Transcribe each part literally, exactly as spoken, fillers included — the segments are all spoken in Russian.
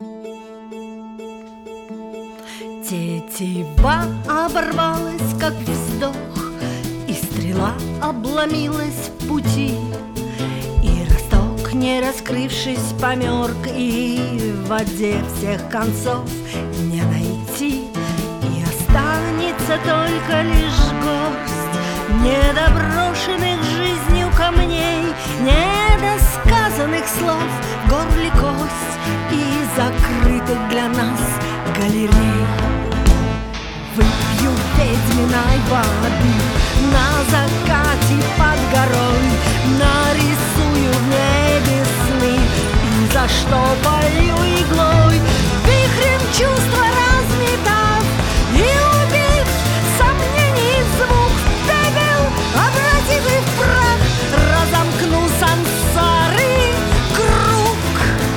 Тетива оборвалась, как вздох, и стрела обломилась в пути, и росток, не раскрывшись, померк, и в воде всех концов не найти. И останется только лишь горсть недоброшенных жизнью камней, недосказанных слов, в горле кость и закрытых для нас галерей. Выпью ведьминой воды на закате под горой, нарисую в небе сны и заштопаю иглой, вихрем чувства разметав и убив сомнений звук, пепел обратив и в прах, разомкну сансары круг.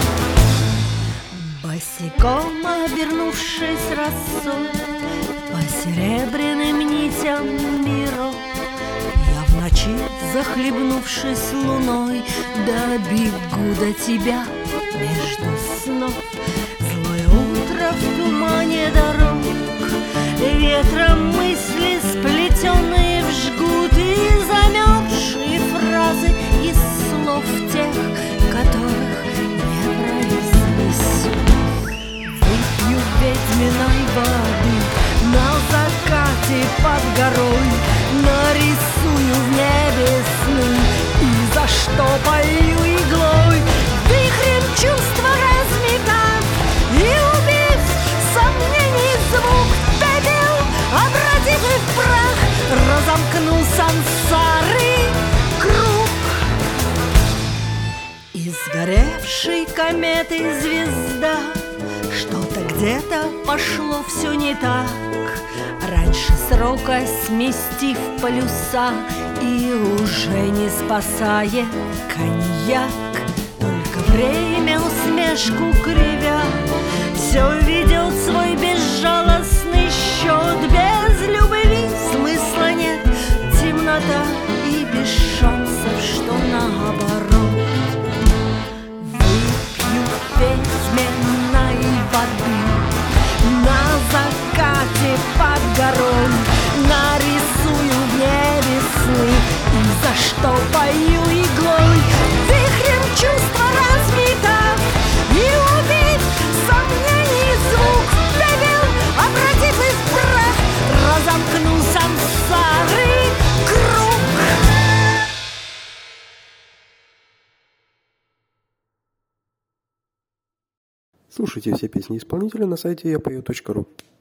Босиком обернувшись росой по серебряным нитям миров, я в ночи, захлебнувшись луной, добегу до тебя между снов. Злое утро в тумане дорог, ветром мысли сплетенные вжгут и замерзшие фразы из слов тех, которых не произнесу. Выпью ведьминой воды на закате под горой, нарисую в небе сны и заштопаю иглой, вихрем чувства разметав и убив сомнений звук, пепел обратив и в прах, разомкну сансары круг. Из сгоревшей кометы звезда, что-то где-то пошло все не так, раньше срока сместив полюса, и уже не спасает коньяк. Только время усмешку кривя все ведет свой безжалостный счет. Без любви смысла нет, темнота и без шансов, что наоборот. Выпью ведьминой воды на закате под горой, нарисую в небе сны и заштопаю иглой, вихрем чувства разметав и убив сомнений звук, пепел обратив и в прах, разомкну сансары круг. Слушайте все песни исполнителя на сайте я пою точка ру.